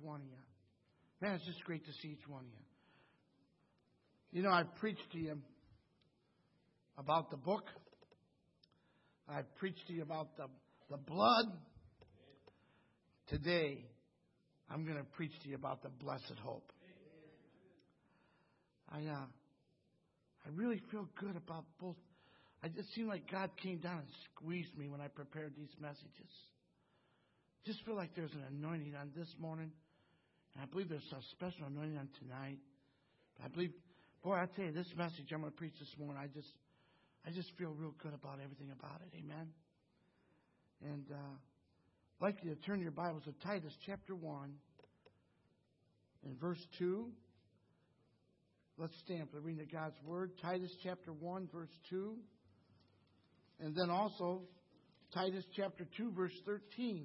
one of you. Man, it's just great to see each one of you. You know, I've preached to you about the book. I've preached to you about the blood. Today, I'm going to preach to you about the blessed hope. I really feel good about both. I just seem like God came down and squeezed me when I prepared these messages. Just feel like there's an anointing on this morning. And I believe there's a special anointing on tonight. But I believe, boy, I tell you, this message I'm going to preach this morning, I just feel real good about everything about it. Amen. And I'd like you to turn your Bibles to Titus chapter 1 and verse 2. Let's stand for the reading of God's Word. Titus chapter 1, verse 2. And then also Titus chapter 2, verse 13.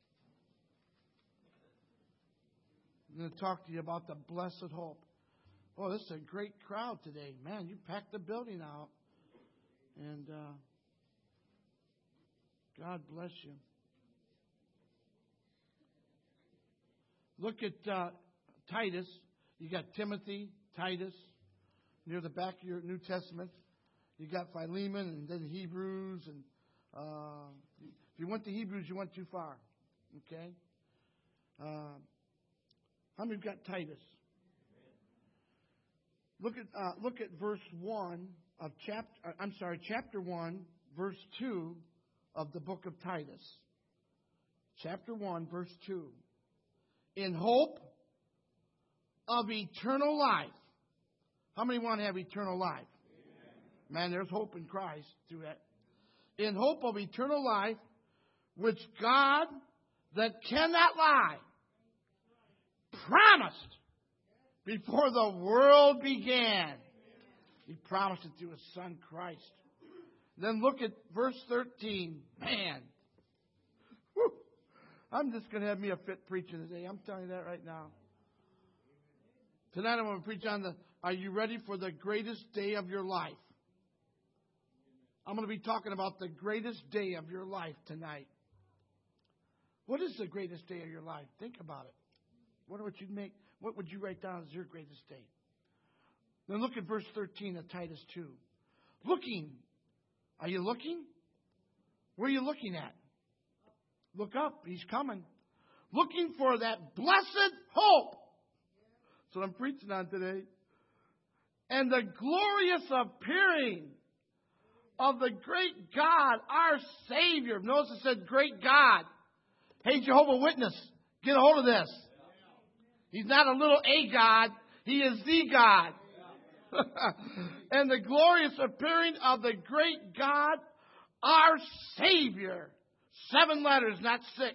I'm going to talk to you about the blessed hope. Boy, this is a great crowd today. Man, you packed the building out. And God bless you. Look at Titus. You got Timothy, Titus, near the back of your New Testament. You got Philemon and then Hebrews. And if you went to Hebrews, you went too far. Okay? How many have got Titus? Look at verse 1 of chapter 1, verse 2 of the book of Titus. Chapter 1, verse 2. In hope of eternal life. How many want to have eternal life? Amen. Man, there's hope in Christ through that. In hope of eternal life, which God that cannot lie promised before the world began. He promised it through His Son Christ. Then look at verse 13. Man. Whew. I'm just going to have me a fit preaching today. I'm telling you that right now. Tonight I'm going to preach on are you ready for the greatest day of your life? I'm going to be talking about the greatest day of your life tonight. What is the greatest day of your life? Think about it. What would you write down as your greatest day? Then look at verse 13 of Titus 2. Looking. Are you looking? Where are you looking at? Look up. He's coming. Looking for that blessed hope. That's what I'm preaching on today. And the glorious appearing of the great God, our Savior. Notice it said great God. Hey, Jehovah's Witness, get a hold of this. He's not a little a God. He is the God. And the glorious appearing of the great God, our Savior. 7 letters, not 6.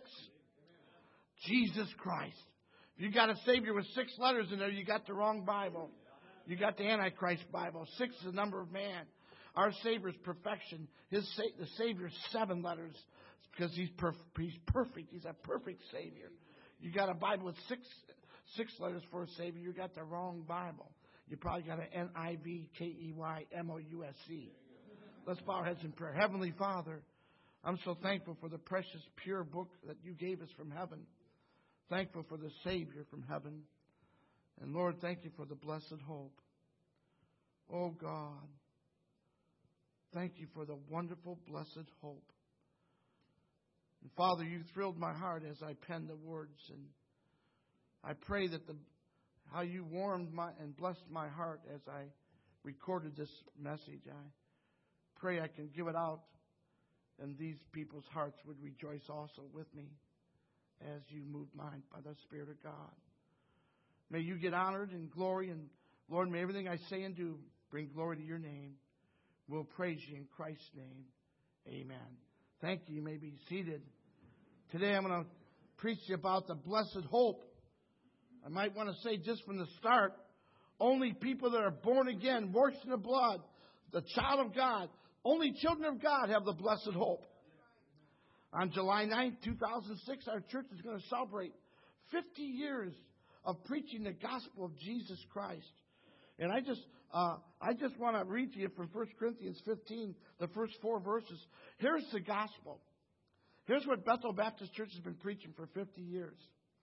Jesus Christ. If you got a Savior with 6 letters in there, you got the wrong Bible. You got the Antichrist Bible. 6 is the number of man. Our Savior is perfection. The Savior is 7 letters because He's perfect. He's a perfect Savior. You got a Bible with 6 letters for a Savior. You got the wrong Bible. You probably got an NIVKEYMOUSC. Let's bow our heads in prayer. Heavenly Father, I'm so thankful for the precious, pure book that You gave us from heaven. Thankful for the Savior from heaven. And Lord, thank You for the blessed hope. Oh God, thank You for the wonderful, blessed hope. And Father, You thrilled my heart as I penned the words. And I pray that how You warmed and blessed my heart as I recorded this message. I pray I can give it out and these people's hearts would rejoice also with me as You moved mine by the Spirit of God. May You get honored and glory, and Lord, may everything I say and do bring glory to Your name. We'll praise You in Christ's name. Amen. Thank you. You may be seated. Today I'm going to preach to you about the blessed hope. I might want to say just from the start, only people that are born again, washed in the blood, the child of God, only children of God have the blessed hope. On July 9th, 2006, our church is going to celebrate 50 years of preaching the gospel of Jesus Christ. And I just want to read to you from 1 Corinthians 15, the first 4 verses. Here's the gospel. Here's what Bethel Baptist Church has been preaching for 50 years.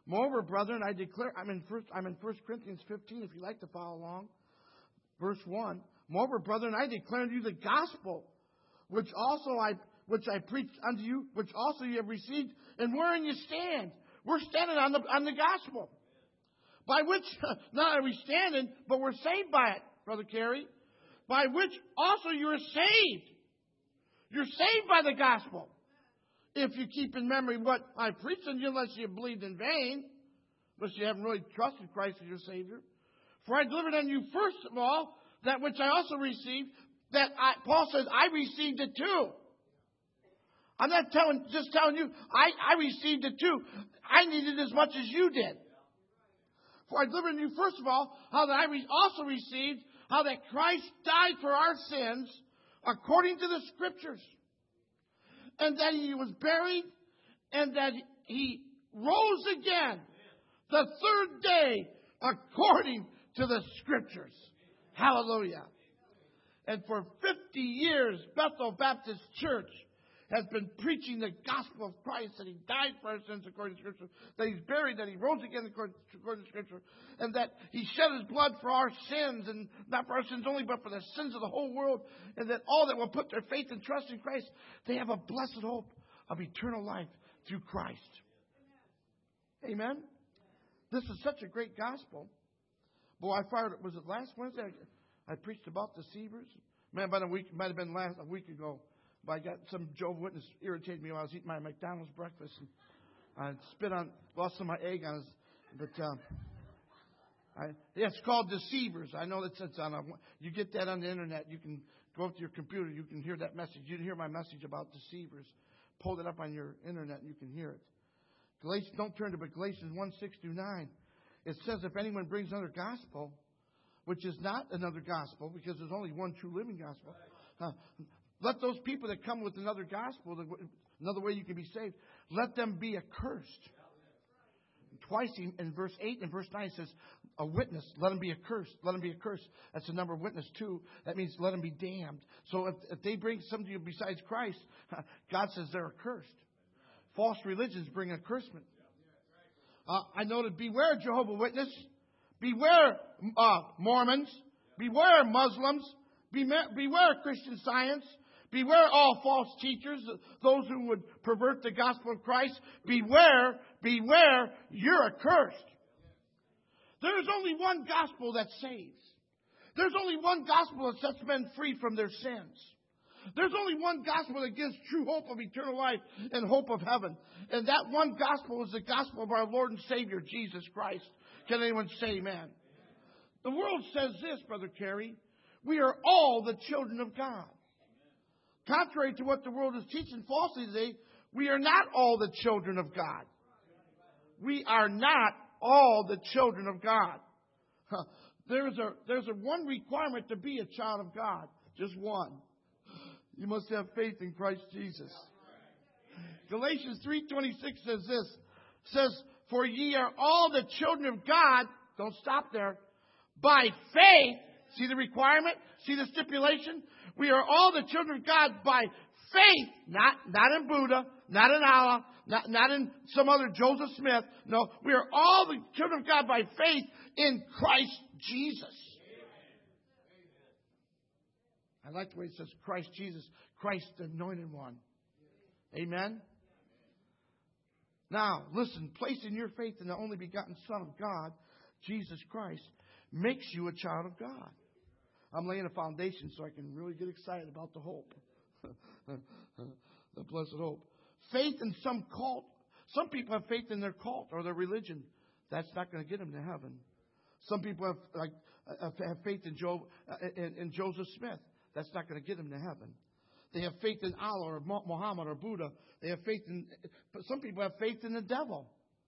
Moreover, brethren, I declare, I'm in 1 Corinthians 15, if you'd like to follow along. Verse 1. Moreover, brethren, I declare unto you the gospel, which I preached unto you, which also you have received, and wherein you stand. We're standing on the gospel. By which, not are we standing, but we're saved by it, Brother Kerry. By which also you are saved. You're saved by the gospel. If you keep in memory what I preached unto you, unless you believed in vain, unless you haven't really trusted Christ as your Savior. For I delivered unto you first of all that which I also received, Paul says, I received it too. I'm not just telling you, I received it too. I needed as much as you did. For I delivered unto you first of all how that I also received, how that Christ died for our sins according to the Scriptures. And that He was buried, and that He rose again the third day according to the Scriptures. Hallelujah. And for 50 years, Bethel Baptist Church has been preaching the gospel of Christ, that He died for our sins according to Scripture, that He's buried, that He rose again according to Scripture, and that He shed His blood for our sins, and not for our sins only, but for the sins of the whole world, and that all that will put their faith and trust in Christ, they have a blessed hope of eternal life through Christ. Amen? This is such a great gospel. Boy, was it last Wednesday? I preached about deceivers. Man, about a week, it might have been a week ago. But I got some Jehovah's Witness irritated me while I was eating my McDonald's breakfast. And I lost some of my egg on his. But it's called deceivers. I know that's you get that on the internet. You can go up to your computer. You can hear that message. You can hear my message about deceivers. Pull it up on your internet and you can hear it. Don't turn to but Galatians 1:6-9. It says, if anyone brings another gospel, which is not another gospel, because there's only one true living gospel. Let those people that come with another gospel, another way you can be saved, let them be accursed. Twice in verse 8 and verse 9 it says, a witness, let him be accursed. Let him be accursed. That's the number of witness too. That means let him be damned. So if they bring somebody besides Christ, God says they're accursed. False religions bring accursement. I noted, beware Jehovah's Witness. Beware Mormons. Beware Muslims. Beware Christian Science. Beware all false teachers, those who would pervert the gospel of Christ. Beware, you're accursed. There is only one gospel that saves. There's only one gospel that sets men free from their sins. There's only one gospel that gives true hope of eternal life and hope of heaven. And that one gospel is the gospel of our Lord and Savior, Jesus Christ. Can anyone say amen? The world says this, Brother Kerry. We are all the children of God. Contrary to what the world is teaching falsely today, we are not all the children of God. We are not all the children of God. There's a one requirement to be a child of God. Just one. You must have faith in Christ Jesus. Galatians 3:26 says this. Says, for ye are all the children of God. Don't stop there. By faith. See the requirement? See the stipulation? We are all the children of God by faith. Not in Buddha. Not in Allah. Not in some other Joseph Smith. No, we are all the children of God by faith in Christ Jesus. I like the way it says Christ Jesus, Christ the anointed one. Amen? Now, listen, placing your faith in the only begotten Son of God, Jesus Christ, makes you a child of God. I'm laying a foundation so I can really get excited about the hope. The blessed hope. Faith in some cult. Some people have faith in their cult or their religion. That's not going to get them to heaven. Some people have faith in Joseph Smith. That's not going to get them to heaven. They have faith in Allah or Muhammad or Buddha. They have faith in. But some people have faith in the devil.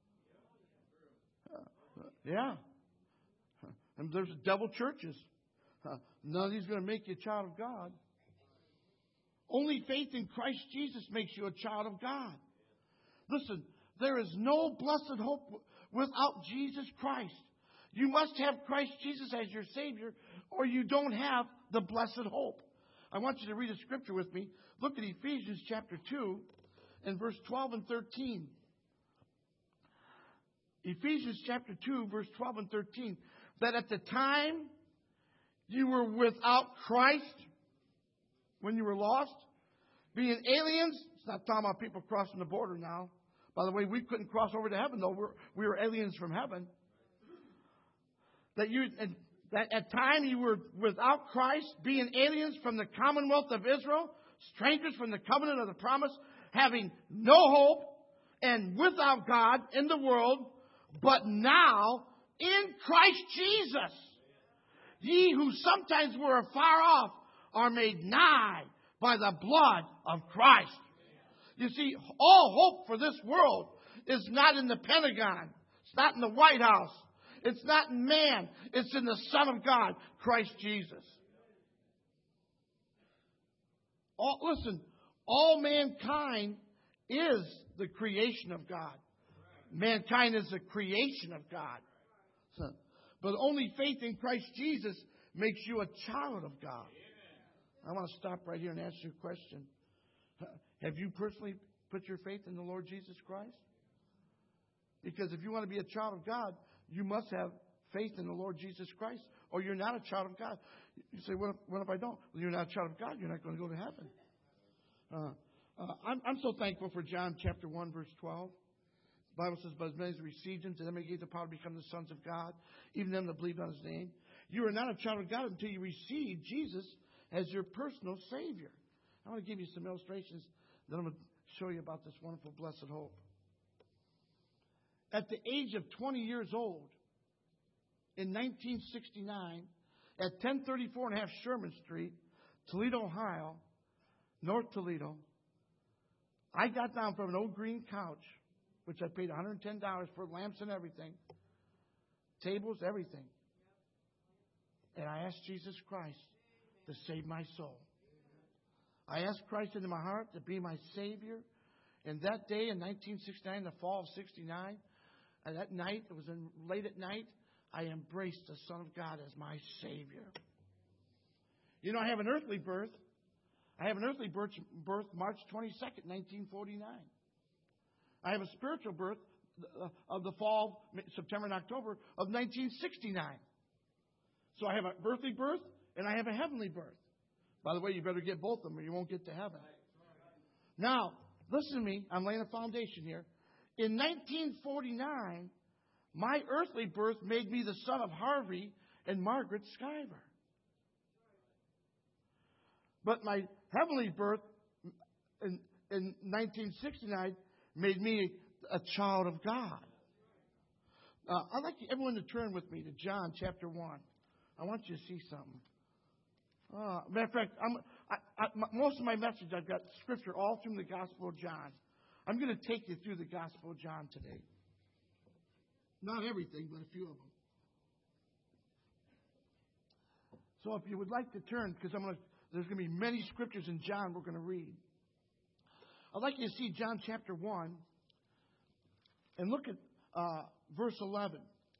Yeah. And there's devil churches. None of these are going to make you a child of God. Only faith in Christ Jesus makes you a child of God. Listen, there is no blessed hope without Jesus Christ. You must have Christ Jesus as your Savior, or you don't have the blessed hope. I want you to read a scripture with me. Look at Ephesians chapter 2 and verse 12 and 13. Ephesians chapter 2, verse 12 and 13, that at the time you were without Christ, when you were lost, being aliens. It's not talking about people crossing the border now. By the way, we couldn't cross over to heaven, though. We were aliens from heaven. That at time you were without Christ, being aliens from the commonwealth of Israel, strangers from the covenant of the promise, having no hope and without God in the world, but now in Christ Jesus, ye who sometimes were afar off are made nigh by the blood of Christ. You see, all hope for this world is not in the Pentagon. It's not in the White House. It's not in man. It's in the Son of God, Christ Jesus. Listen, all mankind is the creation of God. Mankind is the creation of God. But only faith in Christ Jesus makes you a child of God. I want to stop right here and ask you a question. Have you personally put your faith in the Lord Jesus Christ? Because if you want to be a child of God, you must have faith in the Lord Jesus Christ, or you're not a child of God. You say, what if I don't? Well, you're not a child of God. You're not going to go to heaven. I'm so thankful for John chapter 1, verse 12. The Bible says, but as many as received him, to them he gave the power to become the sons of God, even them that believe on his name. You are not a child of God until you receive Jesus as your personal Savior. I want to give you some illustrations. Then I'm going to show you about this wonderful, blessed hope. At the age of 20 years old, in 1969, at 1034 and a half Sherman Street, Toledo, Ohio, North Toledo, I got down from an old green couch, which I paid $110 for, lamps and everything, tables, everything. And I asked Jesus Christ to save my soul. I asked Christ into my heart to be my Savior. And that day in 1969, the fall of 69, and that night, it was late at night, I embraced the Son of God as my Savior. You know, I have an earthly birth. I have an earthly birth March 22nd, 1949. I have a spiritual birth of the fall, September and October of 1969. So I have an earthly birth and I have a heavenly birth. By the way, you better get both of them or you won't get to heaven. Now, listen to me. I'm laying a foundation here. In 1949, my earthly birth made me the son of Harvey and Margaret Skyver. But my heavenly birth in 1969 made me a child of God. I'd like everyone to turn with me to John chapter 1. I want you to see something. Matter of fact, most of my message, I've got scripture all through the Gospel of John. I'm going to take you through the Gospel of John today. Not everything, but a few of them. So if you would like to turn, because there's going to be many scriptures in John we're going to read. I'd like you to see John chapter 1 and look at verse 11.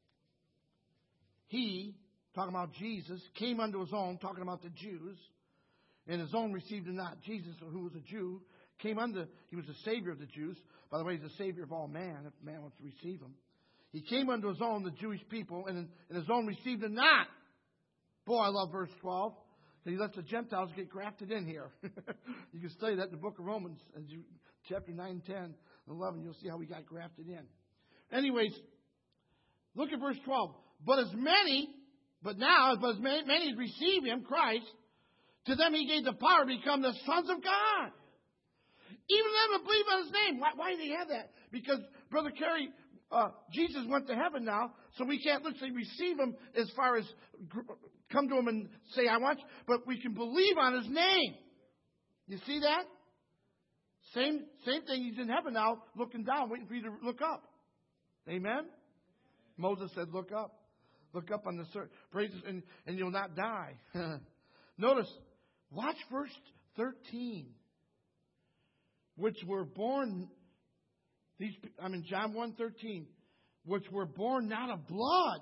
He, talking about Jesus, came unto his own, talking about the Jews, and his own received him not. Jesus, who was a Jew, he was the Savior of the Jews. By the way, he's the Savior of all man, if man wants to receive him. He came unto his own, the Jewish people, and his own received him not. Boy, I love verse 12. He lets the Gentiles get grafted in here. You can study that in the book of Romans, chapter 9, 10, and 11. You'll see how we got grafted in. Anyways, look at verse 12. But as many as receive him, Christ, to them he gave the power to become the sons of God. Even them that believe on his name. Why did he have that? Because, Brother Kerry, Jesus went to heaven now, so we can't literally receive him as far as come to him and say, I want you, but we can believe on his name. You see that? Same thing. He's in heaven now, looking down, waiting for you to look up. Amen? Moses said, look up. Look up on the praises, and you'll not die. Notice, watch verse 13. Which were born, John 1:13, which were born not of blood.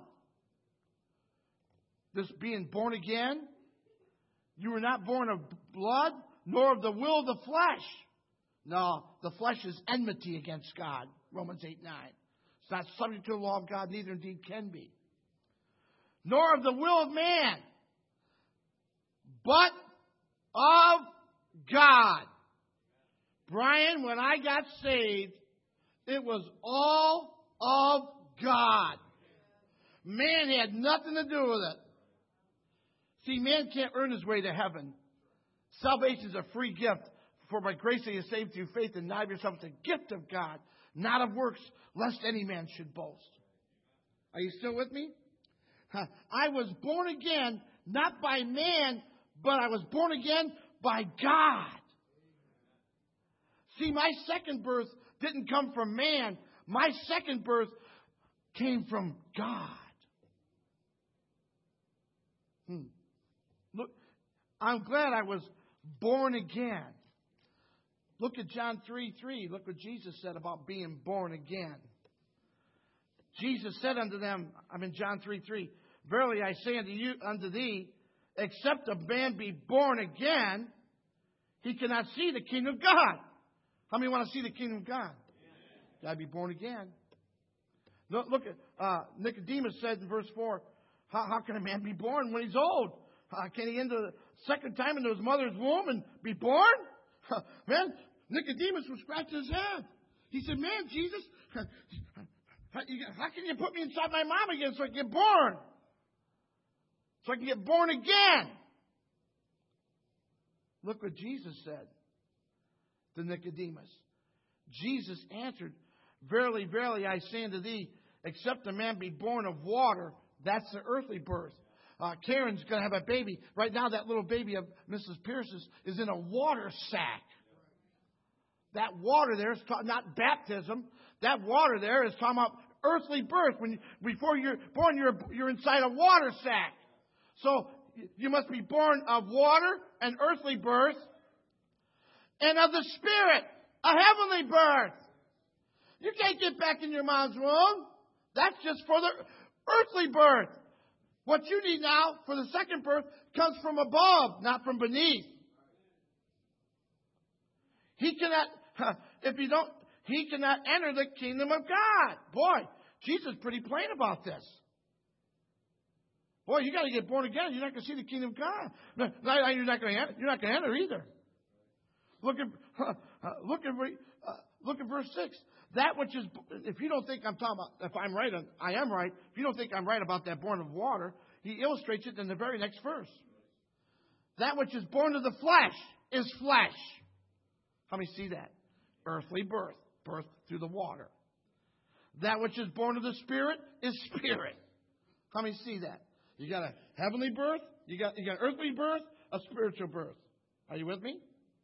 This being born again, you were not born of blood, nor of the will of the flesh. No, the flesh is enmity against God. Romans 8:9. It's not subject to the law of God, neither indeed can be. Nor of the will of man, but of God. Brian, when I got saved, it was all of God. Man had nothing to do with it. See, man can't earn his way to heaven. Salvation is a free gift. For by grace are you saved through faith, and not of yourself. It's a gift of God, not of works, lest any man should boast. Are you still with me? I was born again, not by man, but I was born again by God. See, my second birth didn't come from man. My second birth came from God. Look, I'm glad I was born again. Look at John 3:3. Look what Jesus said about being born again. Jesus said unto them, I'm in John 3:3, verily I say unto thee, except a man be born again, he cannot see the kingdom of God. How many want to see the kingdom of God? Got to be born again. Look at Nicodemus said in verse 4, how can a man be born when he's old? Can he enter the second time into his mother's womb and be born? Man, Nicodemus was scratching his head. He said, man, Jesus, how can you put me inside my mom again so I can get born? So I can get born again. Look what Jesus said to Nicodemus. Jesus answered, verily, verily, I say unto thee, except a man be born of water, that's the earthly birth. Karen's going to have a baby. Right now, that little baby of Mrs. Pierce's is in a water sack. That water there is not baptism. That water there is talking about earthly birth. Before you're born, you're inside a water sack. So you must be born of water and earthly birth, and of the Spirit, a heavenly birth. You can't get back in your mom's womb. That's just for the earthly birth. What you need now for the second birth comes from above, not from beneath. He cannot enter the kingdom of God. Boy, Jesus is pretty plain about this. Boy, you got to get born again. You're not going to see the kingdom of God. No, you're not going to enter either. Look at verse 6. That which is, if you don't think I'm talking about, if I'm right, I am right. If you don't think I'm right about that born of water, he illustrates it in the very next verse. That which is born of the flesh is flesh. How many see that? Earthly birth, birth through the water. That which is born of the Spirit is spirit. How many see that? You got a heavenly birth, you got earthly birth, a spiritual birth. Are you with me?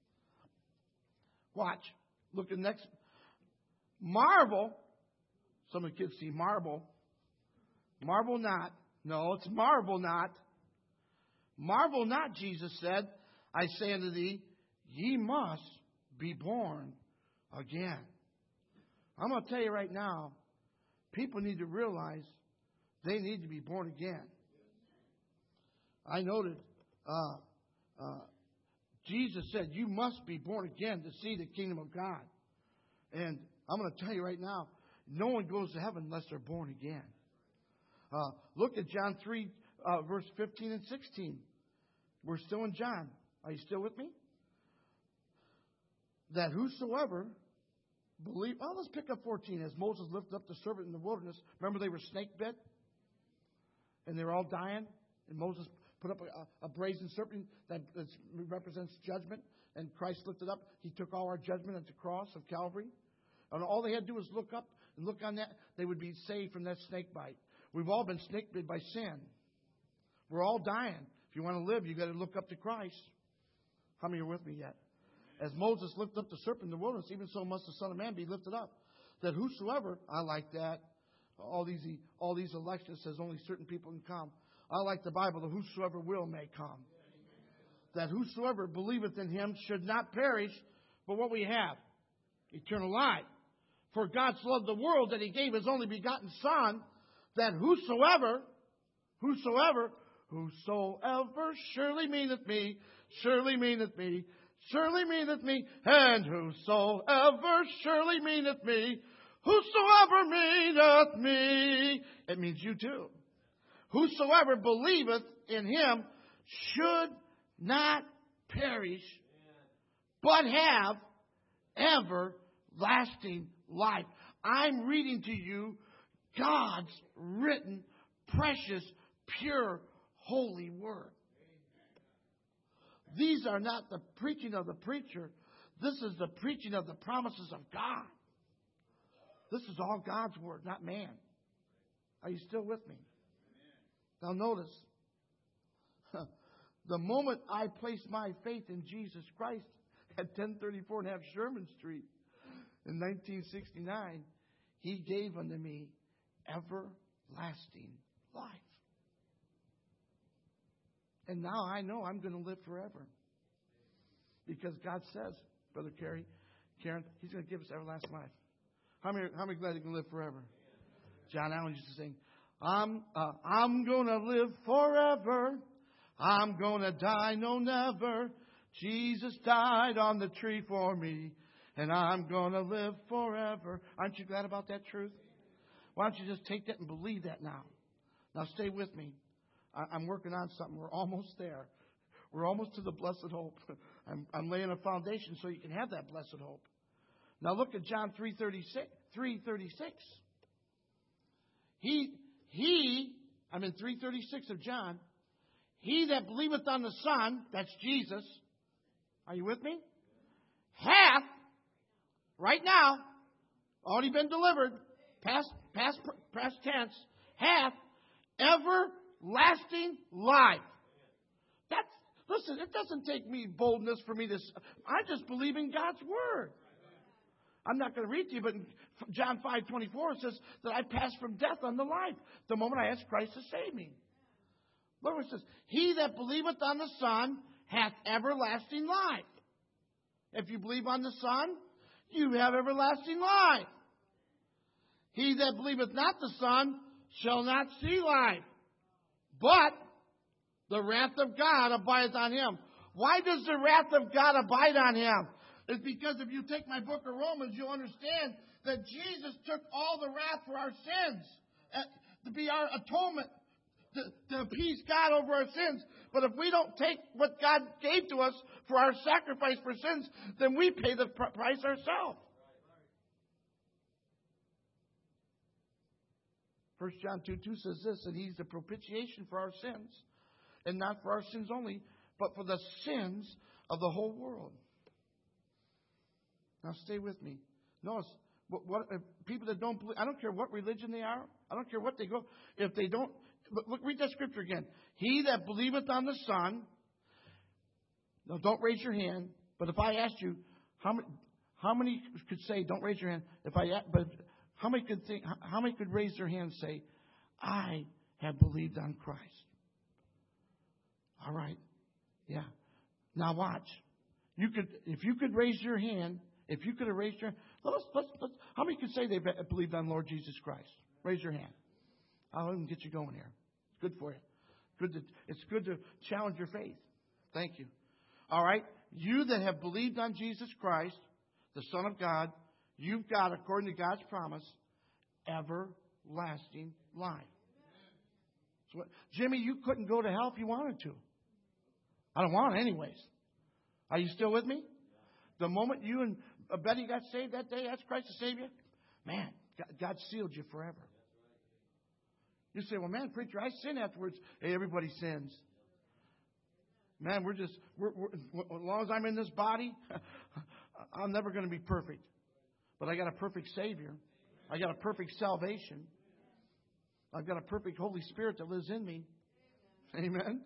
Watch. Look at the next. Marvel. Some of the kids see marble. Marvel not. No, it's marvel not. Marvel not, Jesus said, I say unto thee, ye must be born again. I'm going to tell you right now, people need to realize they need to be born again. I noted Jesus said, you must be born again to see the kingdom of God. And I'm going to tell you right now, no one goes to heaven unless they're born again. Look at John 3, verse 15 and 16. We're still in John. Are you still with me? That whosoever believe. Well, let's pick up 14. As Moses lifted up the serpent in the wilderness. Remember they were snake bit? And they were all dying? And Moses put up a brazen serpent that represents judgment. And Christ lifted up. He took all our judgment at the cross of Calvary. And all they had to do was look up and look on that. They would be saved from that snake bite. We've all been snake bit by sin. We're all dying. If you want to live, you've got to look up to Christ. How many are with me yet? As Moses lifted up the serpent in the wilderness, even so must the Son of Man be lifted up. That whosoever, I like that. All these elections says only certain people can come. I like the Bible, that whosoever will may come. That whosoever believeth in him should not perish, but what we have? Eternal life. For God so loved the world that he gave his only begotten Son, that whosoever surely meaneth me, surely meaneth me, and whosoever surely meaneth me, Whosoever meeteth me, it means you too. Whosoever believeth in him should not perish, but have everlasting life. I'm reading to you God's written, precious, pure, holy word. These are not the preaching of the preacher. This is the preaching of the promises of God. This is all God's word, not man. Are you still with me? Now notice, the moment I placed my faith in Jesus Christ at 1034 and half Sherman Street in 1969, He gave unto me everlasting life. And now I know I'm going to live forever. Because God says, Brother Karen, He's going to give us everlasting life. How many glad you can live forever? John Allen used to sing, I'm going to live forever. I'm going to die no never. Jesus died on the tree for me. And I'm going to live forever. Aren't you glad about that truth? Why don't you just take that and believe that now? Now stay with me. I'm working on something. We're almost there. We're almost to the blessed hope. I'm laying a foundation so you can have that blessed hope. Now look at John 3:36. I'm in 3:36 of John. He that believeth on the Son, that's Jesus. Are you with me? Hath, right now, already been delivered, past tense, hath everlasting life. Listen, it doesn't take me boldness for me to, I just believe in God's Word. I'm not going to read to you, but in John 5:24 it says that I passed from death unto life the moment I asked Christ to save me. Look what it says. He that believeth on the Son hath everlasting life. If you believe on the Son, you have everlasting life. He that believeth not the Son shall not see life, but the wrath of God abideth on him. Why does the wrath of God abide on him? It's because if you take my book of Romans, you'll understand that Jesus took all the wrath for our sins to be our atonement, to appease God over our sins. But if we don't take what God gave to us for our sacrifice for sins, then we pay the price ourselves. 1 John 2:2 says this, and He's the propitiation for our sins, and not for our sins only, but for the sins of the whole world. Now stay with me. Notice, what people that don't believe, I don't care what religion they are, I don't care what they go, if they don't, look, read that scripture again. He that believeth on the Son, now don't raise your hand, but if I asked you, how many could say, don't raise your hand, how many could raise their hand and say, I have believed on Christ? All right. Yeah. Now watch. If you could raise your hand, if you could have raised your hand, how many could say they believed on Lord Jesus Christ? Raise your hand. I'll even get you going here. It's good for you. It's good to challenge your faith. Thank you. All right. You that have believed on Jesus Christ, the Son of God, you've got, according to God's promise, everlasting life. So, Jimmy, you couldn't go to hell if you wanted to. I don't want it anyways. Are you still with me? The moment you and Betty got saved that day, asked Christ to save you, man, God sealed you forever. You say, well, man, preacher, I sin afterwards. Hey, everybody sins. Man, we're as long as I'm in this body, I'm never going to be perfect. But I got a perfect Savior. I got a perfect salvation. I've got a perfect Holy Spirit that lives in me. Amen.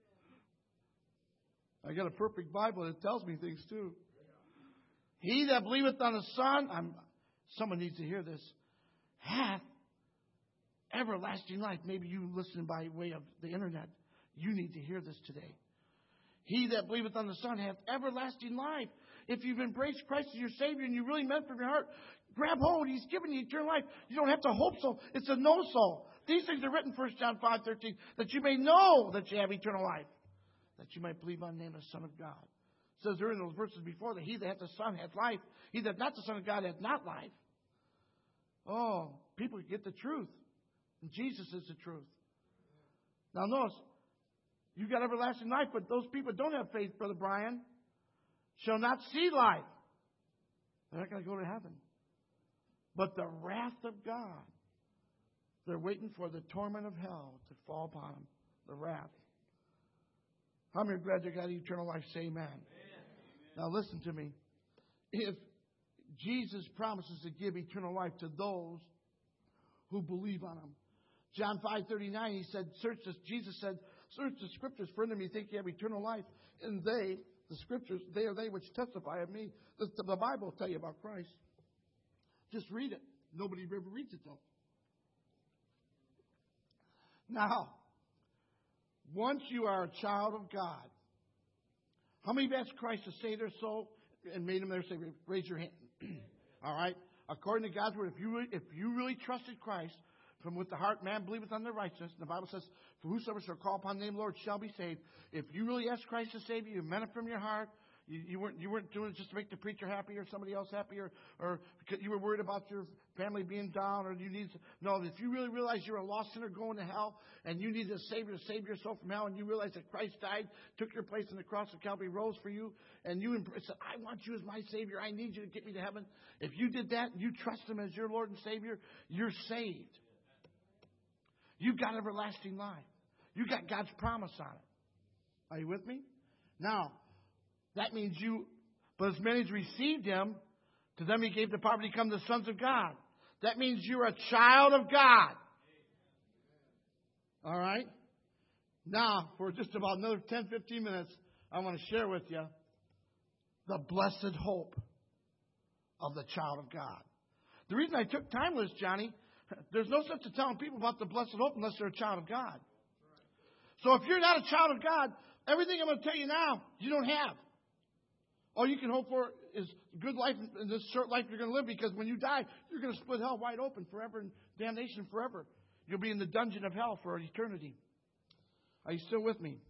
I got a perfect Bible that tells me things too. He that believeth on the Son, someone needs to hear this, hath everlasting life. Maybe you listen by way of the internet. You need to hear this today. He that believeth on the Son hath everlasting life. If you've embraced Christ as your Savior and you really meant from your heart, grab hold. He's given you eternal life. You don't have to hope so. It's a know so. These things are written, 1 John 5:13, that you may know that you have eternal life, that you might believe on the name of the Son of God. It says there in those verses before that he that hath the Son hath life. He that hath not the Son of God hath not life. Oh, people get the truth. And Jesus is the truth. Now notice, you got everlasting life, but those people that don't have faith, Brother Brian, shall not see life. They're not going to go to heaven. But the wrath of God, they're waiting for the torment of hell to fall upon them. The wrath. How many are glad they got eternal life? Say amen. Amen. Now listen to me. If Jesus promises to give eternal life to those who believe on Him. John 5:39, He said, Jesus said, search the Scriptures, for in them you think you have eternal life. And they, the Scriptures, they are they which testify of me. The Bible will tell you about Christ. Just read it. Nobody ever reads it, though. Now, once you are a child of God, how many have asked Christ to save their soul and made them there? Say, raise your hand. All right? According to God's word, if you really trusted Christ, from with the heart man believeth unto righteousness, and the Bible says, for whosoever shall call upon the name of the Lord shall be saved. If you really asked Christ to save you, you meant it from your heart. You weren't doing it just to make the preacher happy or somebody else happy or because you were worried about your family being down or you need to. No, if you really realize you're a lost sinner going to hell and you need a Savior to save your soul from hell and you realize that Christ died, took your place on the cross of Calvary, rose for you, and you said, I want you as my Savior. I need you to get me to heaven. If you did that and you trust Him as your Lord and Savior, you're saved. You've got everlasting life. You got God's promise on it. Are you with me? Now, that means but as many as received Him, to them He gave the power to become the sons of God. That means you're a child of God. All right? Now, for just about another 10, 15 minutes, I want to share with you the blessed hope of the child of God. The reason I took time with this, Johnny, there's no sense of telling people about the blessed hope unless they're a child of God. So if you're not a child of God, everything I'm going to tell you now, you don't have. All you can hope for is good life in this short life you're going to live, because when you die, you're going to split hell wide open forever and damnation forever. You'll be in the dungeon of hell for eternity. Are you still with me?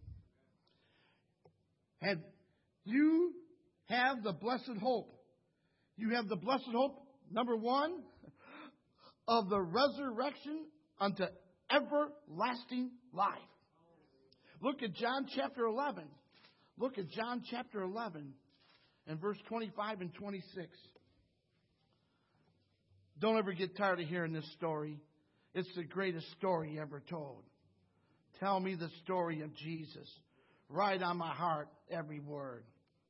And you have the blessed hope. You have the blessed hope, number one, of the resurrection unto everlasting life. Look at John chapter 11. Look at John chapter 11 and verse 25 and 26. Don't ever get tired of hearing this story. It's the greatest story ever told. Tell me the story of Jesus. Write on my heart every word.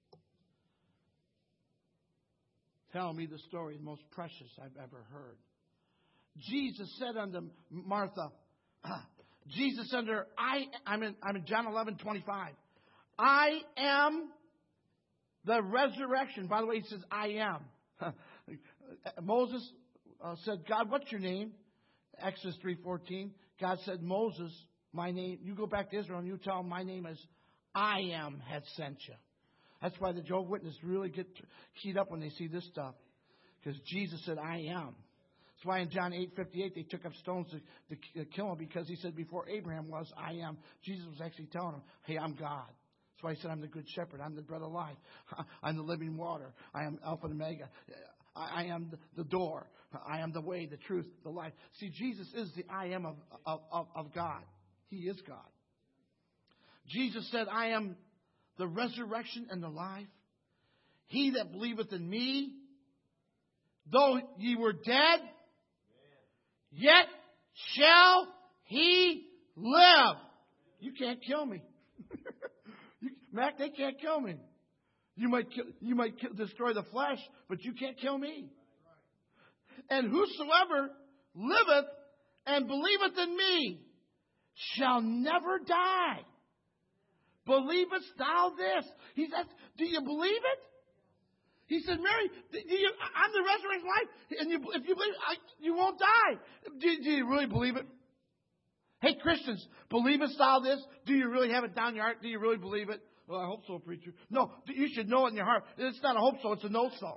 Tell me the story, the most precious I've ever heard. Jesus said unto Martha, Jesus said unto her, I'm in John 11:25. I am the resurrection. By the way, he says, I am. Moses said, God, what's your name? Exodus 3:14. God said, Moses, my name. You go back to Israel and you tell them my name is I am has sent you. That's why the Jehovah's Witnesses really get keyed up when they see this stuff. Because Jesus said, I am. That's why in John 8:58 they took up stones to kill him, because he said before Abraham was, I am. Jesus was actually telling him, hey, I'm God. That's why he said, I'm the good shepherd. I'm the bread of life. I'm the living water. I am Alpha and Omega. I am the door. I am the way, the truth, the life. See, Jesus is the I am of God. He is God. Jesus said, I am the resurrection and the life. He that believeth in me, though ye were dead, yet shall he live. You can't kill me. Mac, they can't kill me. You might destroy the flesh, but you can't kill me. And whosoever liveth and believeth in me shall never die. Believest thou this? He said, do you believe it? He said, Mary, I'm the resurrection life, and if you believe, you won't die. Do you really believe it? Hey, Christians, believest thou this? Do you really have it down your heart? Do you really believe it? Well, I hope so, preacher. No, you should know it in your heart. It's not a hope so, it's a know so.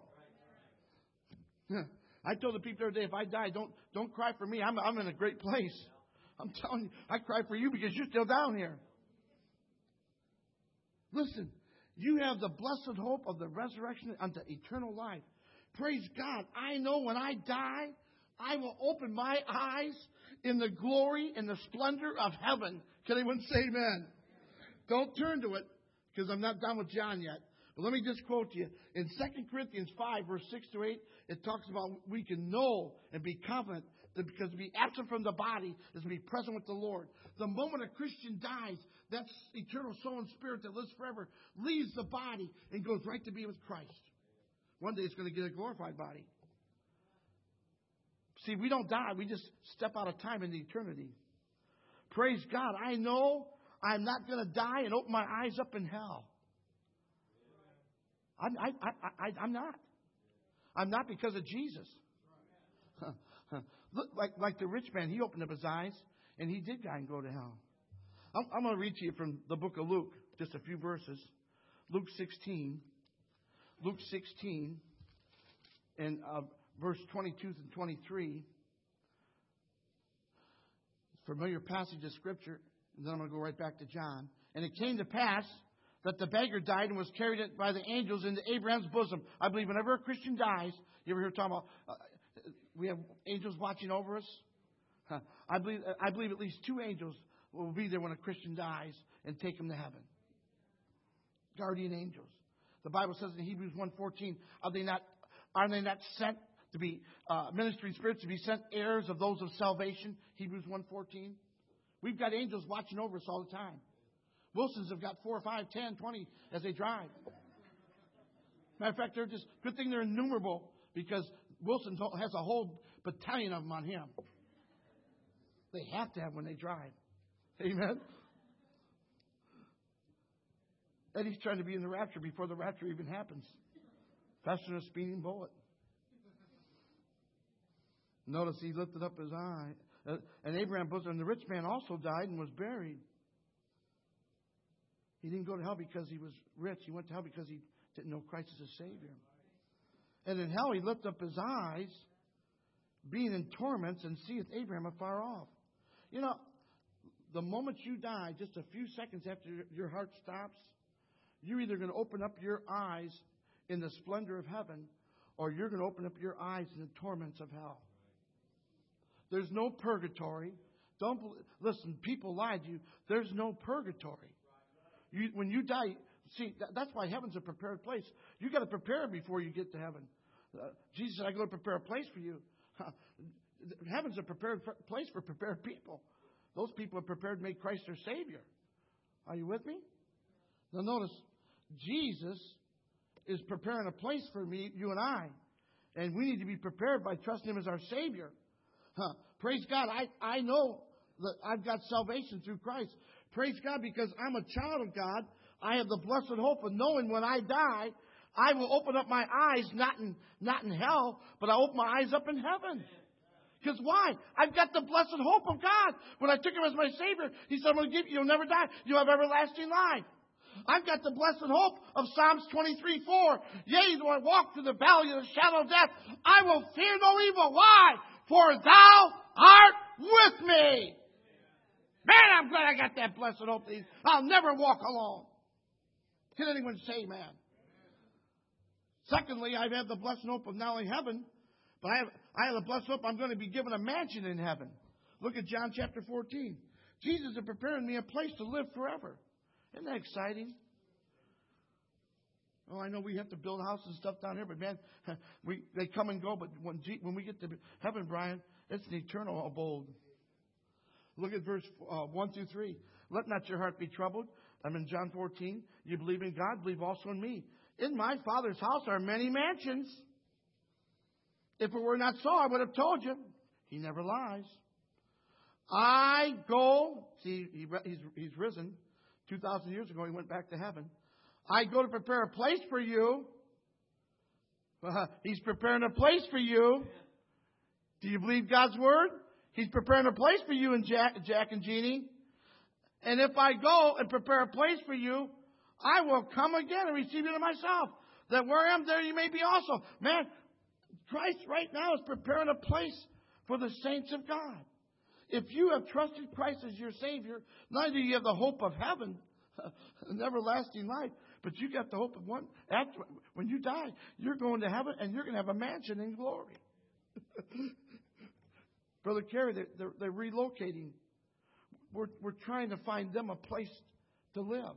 I told the people the other day, if I die, don't cry for me. I'm in a great place. I'm telling you, I cry for you because you're still down here. Listen, you have the blessed hope of the resurrection unto eternal life. Praise God. I know when I die, I will open my eyes in the glory and the splendor of heaven. Can anyone say amen? Don't turn to it, because I'm not done with John yet. But let me just quote you. In 2 Corinthians 5, verse 6 to 8, it talks about we can know and be confident that because to be absent from the body is to be present with the Lord. The moment a Christian dies, that eternal soul and spirit that lives forever leaves the body and goes right to be with Christ. One day it's going to get a glorified body. See, we don't die. We just step out of time into eternity. Praise God. I know I'm not going to die and open my eyes up in hell. I'm not. I'm not because of Jesus. Look, like the rich man, he opened up his eyes and he did die and go to hell. I'm going to read to you from the book of Luke, just a few verses. Luke 16. Luke 16 and verse 22 and 23. Familiar passage of Scripture. And then I'm going to go right back to John. And it came to pass that the beggar died and was carried by the angels into Abraham's bosom. I believe whenever a Christian dies, you ever hear talking about we have angels watching over us? I believe at least 2 angels will be there when a Christian dies and take him to heaven. Guardian angels. The Bible says in Hebrews 1:14, are they not sent to be ministering spirits, to be sent heirs of those of salvation? Hebrews 1:14. We've got angels watching over us all the time. Wilsons have got 4, 5, 10, 20 as they drive. Matter of fact, they're just good thing they're innumerable, because Wilson has a whole battalion of them on him. They have to have when they drive. Amen. Eddie's trying to be in the rapture before the rapture even happens. Faster than a speeding bullet. Notice he lifted up his eye. And Abraham bosom, and the rich man also died and was buried. He didn't go to hell because he was rich. He went to hell because he didn't know Christ as a Savior. And in hell he lifted up his eyes, being in torments, and seeth Abraham afar off. You know, the moment you die, just a few seconds after your heart stops, you're either going to open up your eyes in the splendor of heaven, or you're going to open up your eyes in the torments of hell. There's no purgatory. Listen, people lied to you. There's no purgatory. When you die, see, that's why heaven's a prepared place. You got to prepare before you get to heaven. Jesus said, I go to prepare a place for you. Heaven's a prepared place for prepared people. Those people are prepared to make Christ their Savior. Are you with me? Now notice, Jesus is preparing a place for me, you and I. And we need to be prepared by trusting Him as our Savior. Praise God. I know that I've got salvation through Christ. Praise God, because I'm a child of God. I have the blessed hope of knowing when I die, I will open up my eyes, not in hell, but I open my eyes up in heaven. Because why? I've got the blessed hope of God. When I took Him as my Savior, He said, I'm going to give you, you'll never die. You'll have everlasting life. I've got the blessed hope of Psalms 23:4. Yea, though I walk through the valley of the shadow of death, I will fear no evil. Why? For Thou art with me. Man, I'm glad I got that blessed hope. I'll never walk alone. Can anyone say amen? Secondly, I've had the blessed hope of not only heaven, but I have the blessed hope I'm going to be given a mansion in heaven. Look at John chapter 14. Jesus is preparing me a place to live forever. Isn't that exciting? Oh, I know we have to build houses and stuff down here, but man, they come and go. But when we get to heaven, Brian, it's an eternal abode. Look at verse 1 through 3. Let not your heart be troubled. I'm in John 14. You believe in God, believe also in me. In my Father's house are many mansions. If it were not so, I would have told you. He never lies. I go. See, he's risen. 2,000 years ago, He went back to heaven. I go to prepare a place for you. He's preparing a place for you. Do you believe God's word? He's preparing a place for you and Jack and Jeannie. And if I go and prepare a place for you, I will come again and receive you to myself, that where I am, there you may be also. Man, Christ right now is preparing a place for the saints of God. If you have trusted Christ as your Savior, not only do you have the hope of heaven, an everlasting life, but you got the hope of one. After, when you die, you're going to heaven and you're going to have a mansion in glory. Brother Kerry, they're relocating. We're trying to find them a place to live.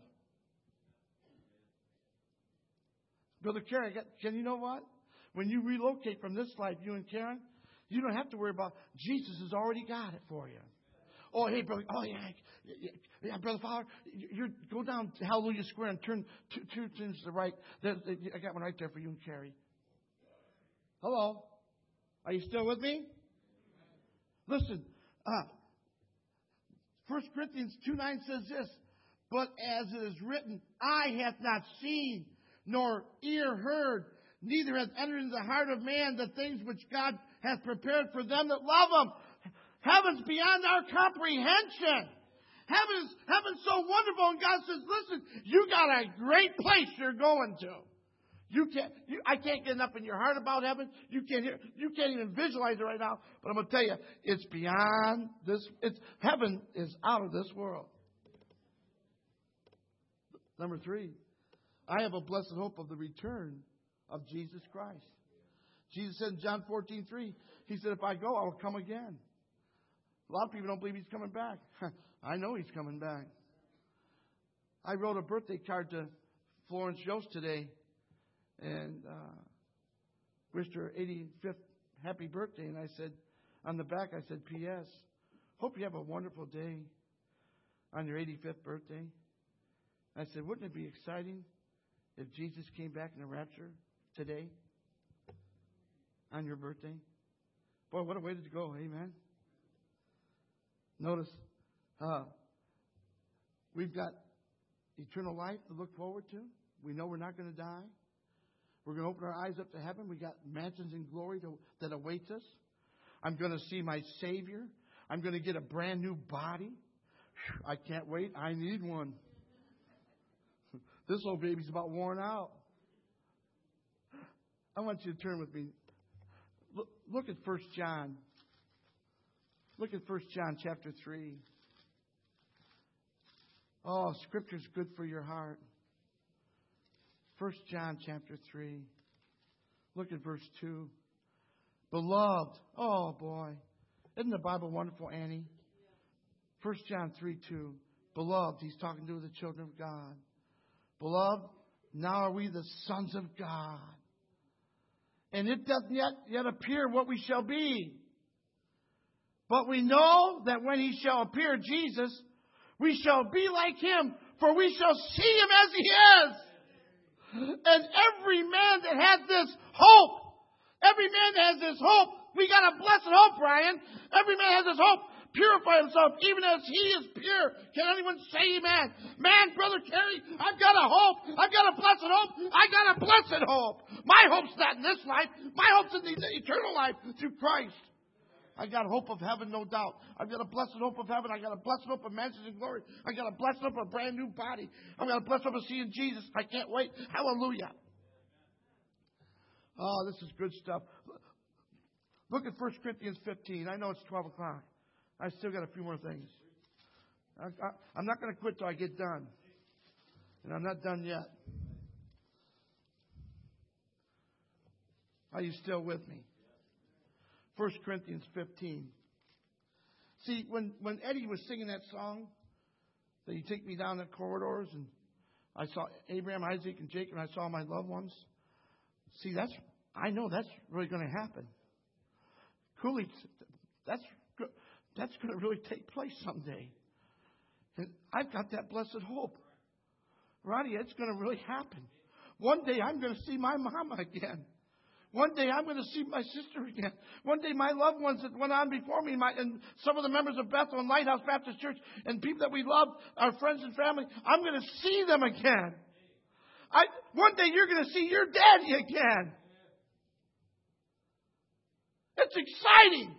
Brother Kerry, can you know what? When you relocate from this life, you and Karen, you don't have to worry about Jesus has already got it for you. Oh, hey, brother. Oh, yeah, Brother Fowler. You go down to Hallelujah Square and turn two to the right. I got one right there for you and Carrie. Hello. Are you still with me? Listen. 1 Corinthians 2:9 says this. But as it is written, eye hath not seen, nor ear heard, neither hath entered into the heart of man the things which God hath prepared for them that love Him. Heaven's beyond our comprehension. Heaven's so wonderful, and God says, listen, you got a great place you're going to. I can't get enough in your heart about heaven. You can't even visualize it right now. But I'm going to tell you, it's beyond this. Heaven is out of this world. Number 3, I have a blessed hope of the return of Jesus Christ. Jesus said in John 14:3, He said, if I go, I will come again. A lot of people don't believe He's coming back. I know He's coming back. I wrote a birthday card to Florence Yost today and wished her 85th happy birthday. And I said, on the back, I said, P.S. Hope you have a wonderful day on your 85th birthday. I said, wouldn't it be exciting if Jesus came back in a rapture today on your birthday? Boy, what a way to go. Amen. Notice, we've got eternal life to look forward to. We know we're not going to die. We're going to open our eyes up to heaven. We got mansions in glory that awaits us. I'm going to see my Savior. I'm going to get a brand new body. I can't wait. I need one. This old baby's about worn out. I want you to turn with me. Look at 1 John. Look at 1 John chapter 3. Oh, Scripture's good for your heart. 1 John chapter 3. Look at verse 2. Beloved. Oh, boy. Isn't the Bible wonderful, Annie? 1 John 3:2. Beloved. He's talking to the children of God. Beloved, now are we the sons of God. And it doesn't yet appear what we shall be. But we know that when He shall appear, Jesus, we shall be like Him, for we shall see Him as He is. And every man that has this hope, we got a blessed hope, Brian. Every man has this hope. Purify himself, even as He is pure. Can anyone say amen? Man, Brother Kerry, I've got a hope. I've got a blessed hope. I got a blessed hope. My hope's not in this life. My hope's in the eternal life through Christ. I got hope of heaven, no doubt. I've got a blessed hope of heaven. I got a blessed hope of mansions in glory. I got a blessed hope of a brand new body. I've got a blessed hope of seeing Jesus. I can't wait. Hallelujah. Oh, this is good stuff. Look at 1 Corinthians 15. I know it's 12 o'clock. I still got a few more things. I'm not going to quit till I get done. And I'm not done yet. Are you still with me? 1 Corinthians 15. See, when Eddie was singing that song, that He take me down the corridors, and I saw Abraham, Isaac, and Jacob, and I saw my loved ones. See, I know that's really going to happen. Cooley, that's going to really take place someday. And I've got that blessed hope. Ronnie, it's going to really happen. One day I'm going to see my mama again. One day I'm going to see my sister again. One day my loved ones that went on before me, and some of the members of Bethel and Lighthouse Baptist Church, and people that we love, our friends and family, I'm going to see them again. One day you're going to see your daddy again. It's exciting.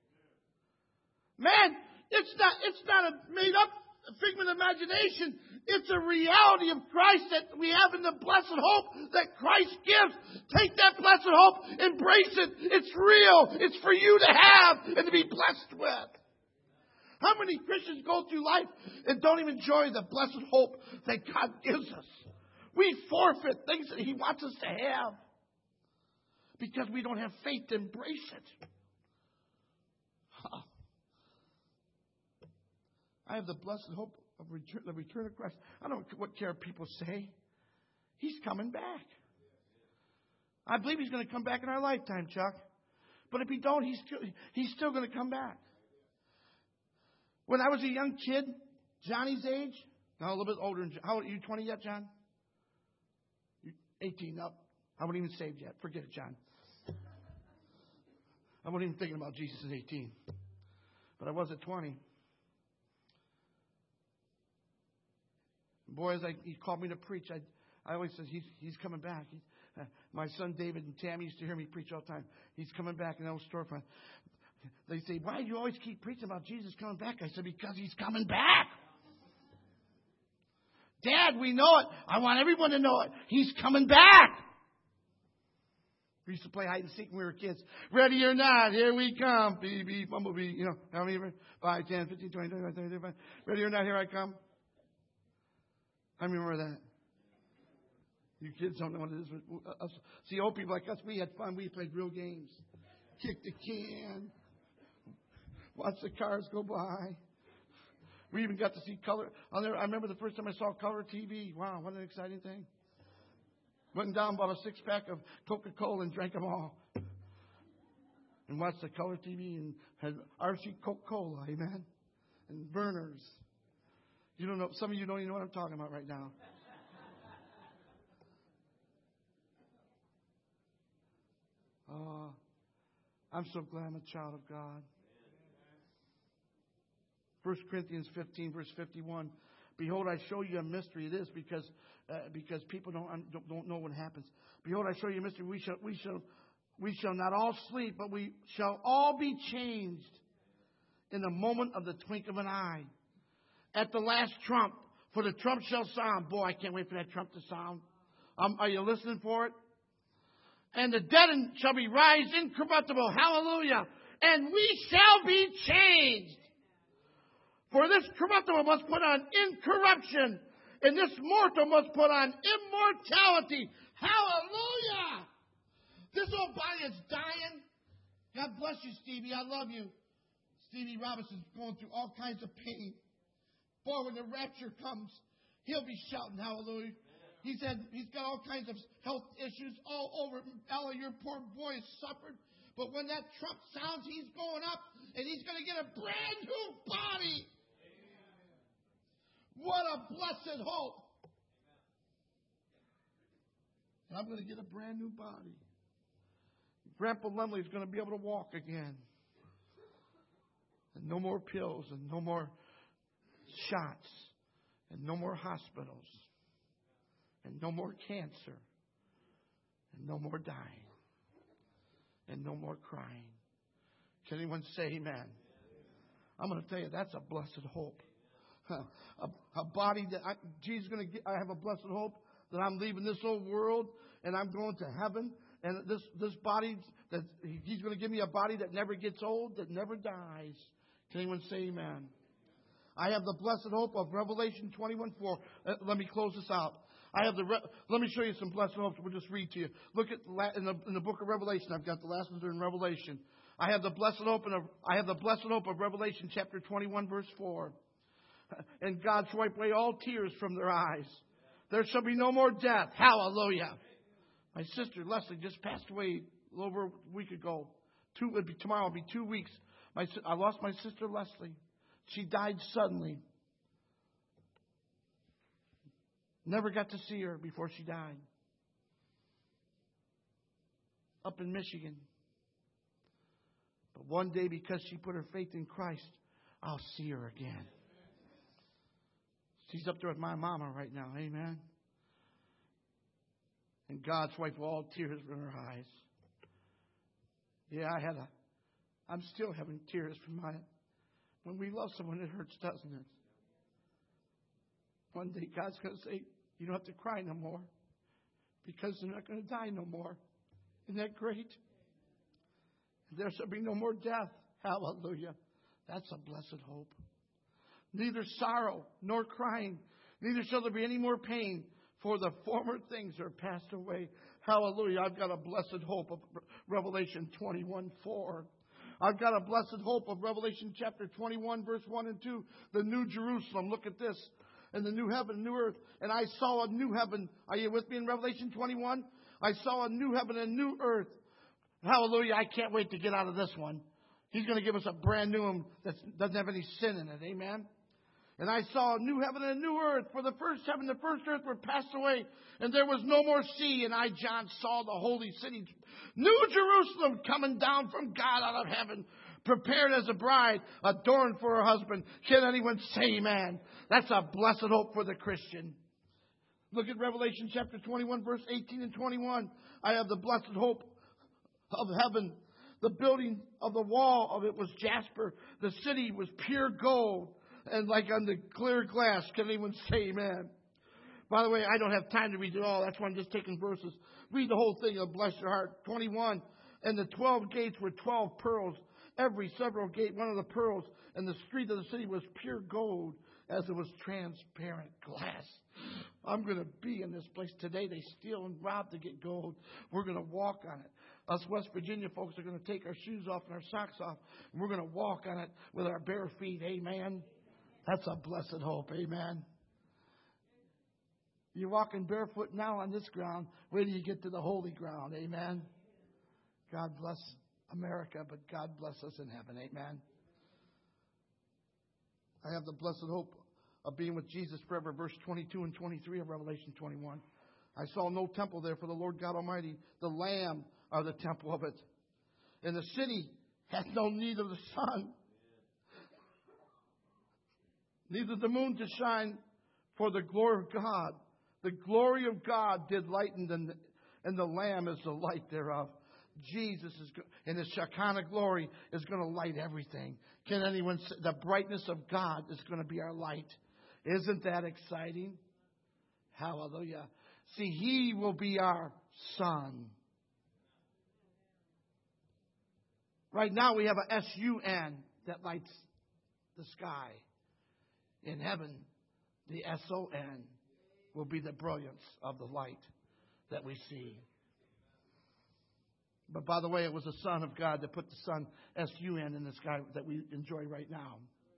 Man, it's not a made up figment of imagination. It's a reality of Christ that we have in the blessed hope that Christ gives. Take that blessed hope, embrace it. It's real. It's for you to have and to be blessed with. How many Christians go through life and don't even enjoy the blessed hope that God gives us? We forfeit things that He wants us to have because we don't have faith to embrace it. I have the blessed hope of the return of Christ. I don't what care people say. He's coming back. I believe He's going to come back in our lifetime, Chuck. But if He don't, He's still going to come back. When I was a young kid, Johnny's age, now a little bit older. How old are you? 20 yet, John? 18 up. I wasn't even saved yet. Forget it, John. I wasn't even thinking about Jesus at 18. But I was at 20. Boy, he called me to preach. I always said, he's coming back. My son David and Tammy used to hear me preach all the time. He's coming back in the old storefront. They say, why do you always keep preaching about Jesus coming back? I said, because He's coming back. Dad, we know it. I want everyone to know it. He's coming back. We used to play hide and seek when we were kids. Ready or not, here we come. Bee, bee, bumblebee. You know, how many? 5, 10, 15, 20, 25, 30, 35. Ready or not, here I come. I remember that. You kids don't know what it is. See, old people like us, we had fun. We played real games. Kick the can. Watch the cars go by. We even got to see color. I remember the first time I saw color TV. Wow, what an exciting thing. Went down, bought a 6-pack of Coca-Cola and drank them all. And watched the color TV and had RC Coca-Cola, amen? And burners. You don't know, some of you don't even know what I'm talking about right now. Oh, I'm so glad I'm a child of God. 1 Corinthians 15, verse 51. Behold, I show you a mystery. It is because people don't know what happens. Behold, I show you a mystery. We shall not all sleep, but we shall all be changed in the moment of the twink of an eye. At the last trump, for the trump shall sound. Boy, I can't wait for that trump to sound. Are you listening for it? And the dead shall be raised incorruptible. Hallelujah. And we shall be changed. For this corruptible must put on incorruption, and this mortal must put on immortality. Hallelujah! This old body is dying. God bless you, Stevie. I love you. Stevie Robinson's going through all kinds of pain. Boy, when the rapture comes, he'll be shouting hallelujah. He said he's got all kinds of health issues all over. Ella, your poor boy has suffered. But when that trump sounds, he's going up, and he's going to get a brand new body. What a blessed hope. And I'm going to get a brand new body. Grandpa Lemley is going to be able to walk again. And no more pills and no more shots and no more hospitals and no more cancer and no more dying and no more crying. Can anyone say amen? I'm going to tell you, that's a blessed hope. A body that Jesus is going to get. I have a blessed hope that I'm leaving this old world and I'm going to heaven. And this body, that He's going to give me a body that never gets old, that never dies. Can anyone say amen? I have the blessed hope of Revelation 21:4. Let me close this out. Let me show you some blessed hopes. We'll just read to you. Look at in the book of Revelation. I've got the last ones are in Revelation. I have the blessed hope of Revelation chapter 21 verse 4. And God shall wipe away all tears from their eyes. There shall be no more death. Hallelujah. My sister Leslie just passed away a little over a week ago. Tomorrow will be 2 weeks. I lost my sister Leslie. She died suddenly. Never got to see her before she died. Up in Michigan. But one day, because she put her faith in Christ, I'll see her again. She's up there with my mama right now. Amen. And God's wiped all tears from her eyes. Yeah, I'm still having tears from when we love someone, it hurts, doesn't it? One day God's going to say, you don't have to cry no more because they're not going to die no more. Isn't that great? There shall be no more death. Hallelujah. That's a blessed hope. Neither sorrow nor crying, neither shall there be any more pain, for the former things are passed away. Hallelujah. I've got a blessed hope of Revelation 21:4. I've got a blessed hope of Revelation chapter 21, verse 1 and 2. The New Jerusalem. Look at this. And the new heaven, new earth. And I saw a new heaven. Are you with me in Revelation 21? I saw a new heaven and new earth. Hallelujah. I can't wait to get out of this one. He's going to give us a brand new one that doesn't have any sin in it. Amen. And I saw a new heaven and a new earth. For the first heaven and the first earth were passed away, and there was no more sea. And I, John, saw the holy city, New Jerusalem, coming down from God out of heaven, prepared as a bride, adorned for her husband. Can anyone say amen? That's a blessed hope for the Christian. Look at Revelation chapter 21, verse 18 and 21. I have the blessed hope of heaven. The building of the wall of it was jasper. The city was pure gold, and like on the clear glass. Can anyone say amen? By the way, I don't have time to read it all. That's why I'm just taking verses. Read the whole thing. It'll bless your heart. 21. And the 12 gates were 12 pearls. Every several gate, one of the pearls. And the street of the city was pure gold, as it was transparent glass. I'm going to be in this place today. They steal and rob to get gold. We're going to walk on it. Us West Virginia folks are going to take our shoes off and our socks off, and we're going to walk on it with our bare feet. Amen. That's a blessed hope. Amen. You're walking barefoot now on this ground. Wait till you get to the holy ground. Amen. God bless America, but God bless us in heaven. Amen. I have the blessed hope of being with Jesus forever. Verse 22 and 23 of Revelation 21. I saw no temple there, for the Lord God Almighty, the Lamb, are the temple of it. And the city hath no need of the sun, neither the moon to shine, for the glory of God. The glory of God did lighten them, and the Lamb is the light thereof. Jesus is, in His Shekinah glory, is going to light everything. Can anyone say the brightness of God is going to be our light? Isn't that exciting? Hallelujah. See, He will be our sun. Right now we have a S-U-N that lights the sky. In heaven, the S-O-N will be the brilliance of the light that we see. But by the way, it was the Son of God that put the sun, S-U-N, in the sky that we enjoy right now.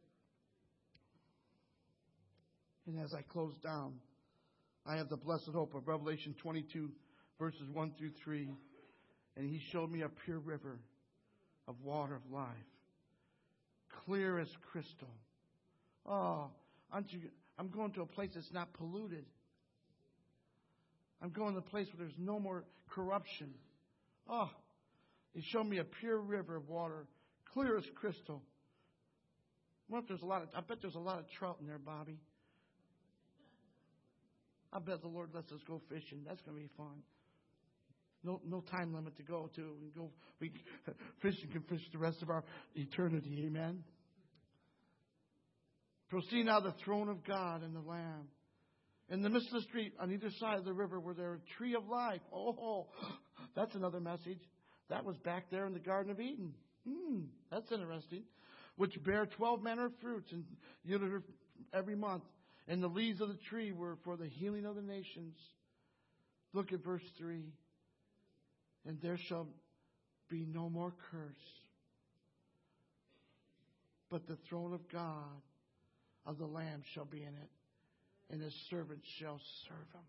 And as I close down, I have the blessed hope of Revelation 22, verses 1 through 3. And He showed me a pure river of water of life, clear as crystal. Oh, I'm going to a place that's not polluted. I'm going to a place where there's no more corruption. Oh, He showed me a pure river of water, clear as crystal. I bet there's a lot of trout in there, Bobby. I bet the Lord lets us go fishing. That's going to be fun. No time limit to go to. Fishing can fish the rest of our eternity. Amen. Proceed now the throne of God and the Lamb. In the midst of the street, on either side of the river, were there a tree of life. Oh, that's another message. That was back there in the Garden of Eden. That's interesting. Which bear 12 manner of fruits and yielded every month. And the leaves of the tree were for the healing of the nations. Look at verse 3. And there shall be no more curse, but the throne of God, of the Lamb, shall be in it, and His servants shall serve Him.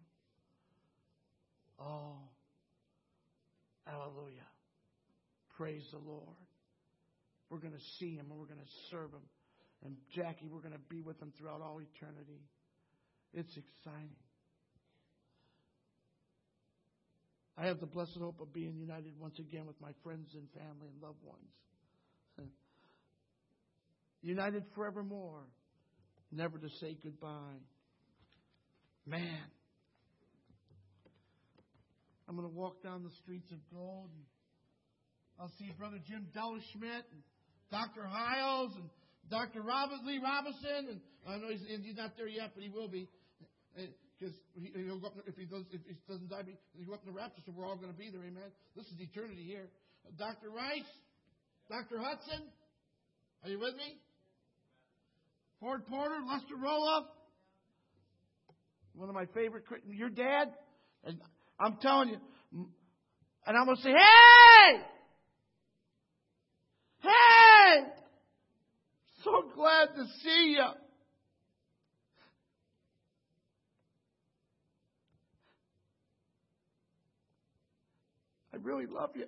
Oh, hallelujah. Praise the Lord. We're going to see Him and we're going to serve Him. And Jackie, we're going to be with Him throughout all eternity. It's exciting. I have the blessed hope of being united once again with my friends and family and loved ones. United forevermore. Never to say goodbye. Man. I'm going to walk down the streets of gold. And I'll see Brother Jim Delschmidt and Dr. Hiles and Dr. Lee Robinson. And I know he's not there yet, but he will be. Because he'll go up, if he doesn't die, he'll go up in the rapture, so we're all going to be there, amen. This is eternity here. Dr. Rice, Dr. Hudson, are you with me? Ford Porter, Lester Roloff, one of my favorite, your dad, and I'm telling you, and I'm going to say, hey! Hey! So glad to see you. I really love you.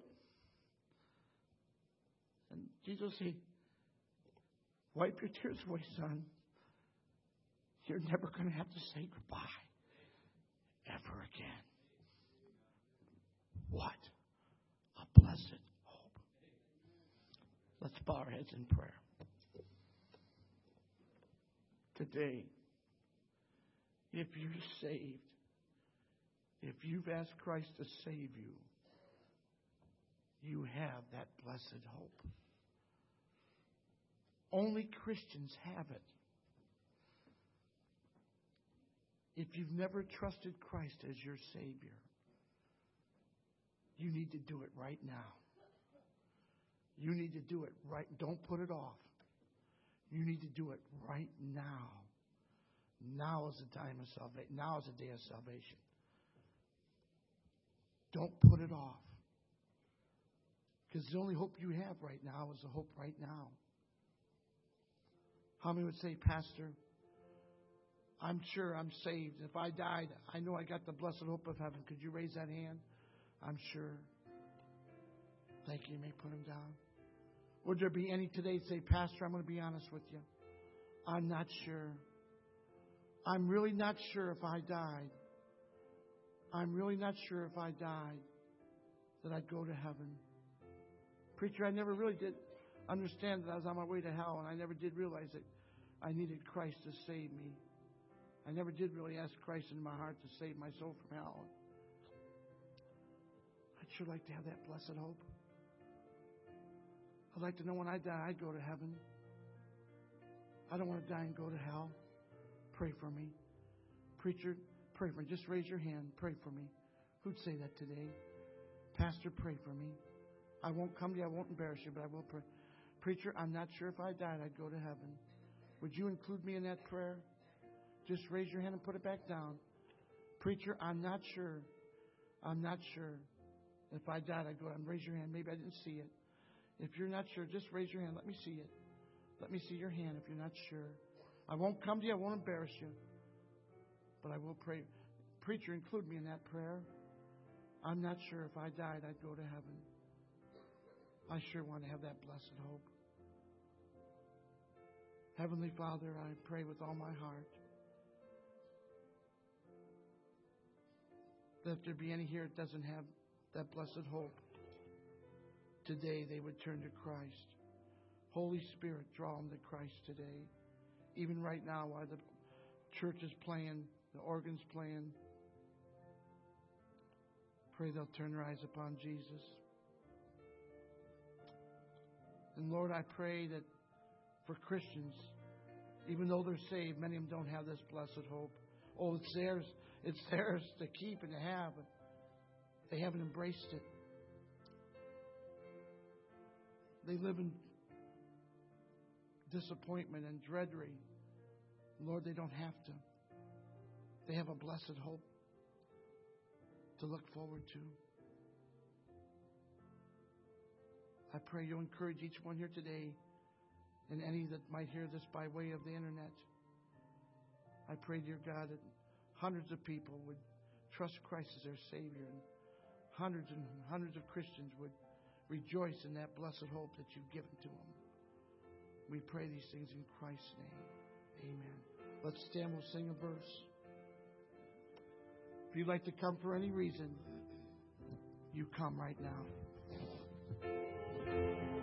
And Jesus said, wipe your tears away, son. You're never going to have to say goodbye ever again. What a blessed hope. Let's bow our heads in prayer. Today, if you're saved, if you've asked Christ to save you, you have that blessed hope. Only Christians have it. If you've never trusted Christ as your Savior, you need to do it right now. You need to do it right. Don't put it off. You need to do it right now. Now is the time of salvation. Now is the day of salvation. Don't put it off. Because the only hope you have right now is the hope right now. How many would say, Pastor, I'm sure I'm saved. If I died, I know I got the blessed hope of heaven. Could you raise that hand? I'm sure. Thank you. You may put them down. Would there be any today say, Pastor, I'm going to be honest with you. I'm not sure. I'm really not sure if I died. I'm really not sure if I died that I'd go to heaven. Preacher, I never really did understand that I was on my way to hell, and I never did realize that I needed Christ to save me. I never did really ask Christ in my heart to save my soul from hell. I'd sure like to have that blessed hope. I'd like to know when I die, I'd go to heaven. I don't want to die and go to hell. Pray for me. Preacher, pray for me. Just raise your hand. Pray for me. Who'd say that today? Pastor, pray for me. I won't come to you. I won't embarrass you, but I will pray. Preacher, I'm not sure if I died, I'd go to heaven. Would you include me in that prayer? Just raise your hand and put it back down. Preacher, I'm not sure. I'm not sure. If I died, I'd go. Raise your hand. Maybe I didn't see it. If you're not sure, just raise your hand. Let me see it. Let me see your hand if you're not sure. I won't come to you. I won't embarrass you. But I will pray. Preacher, include me in that prayer. I'm not sure if I died, I'd go to heaven. I sure want to have that blessed hope. Heavenly Father, I pray with all my heart that if there be any here that doesn't have that blessed hope, today they would turn to Christ. Holy Spirit, draw them to Christ today. Even right now, while the church is playing, the organ's playing, pray they'll turn their eyes upon Jesus. And Lord, I pray that for Christians, even though they're saved, many of them don't have this blessed hope. Oh, it's theirs to keep and to have, but they haven't embraced it. They live in disappointment and dreadery. Lord, they don't have to. They have a blessed hope to look forward to. I pray you'll encourage each one here today, and any that might hear this by way of the internet. I pray, dear God, that hundreds of people would trust Christ as their Savior, and hundreds of Christians would rejoice in that blessed hope that you've given to them. We pray these things in Christ's name. Amen. Let's stand. We'll sing a verse. If you'd like to come for any reason, you come right now.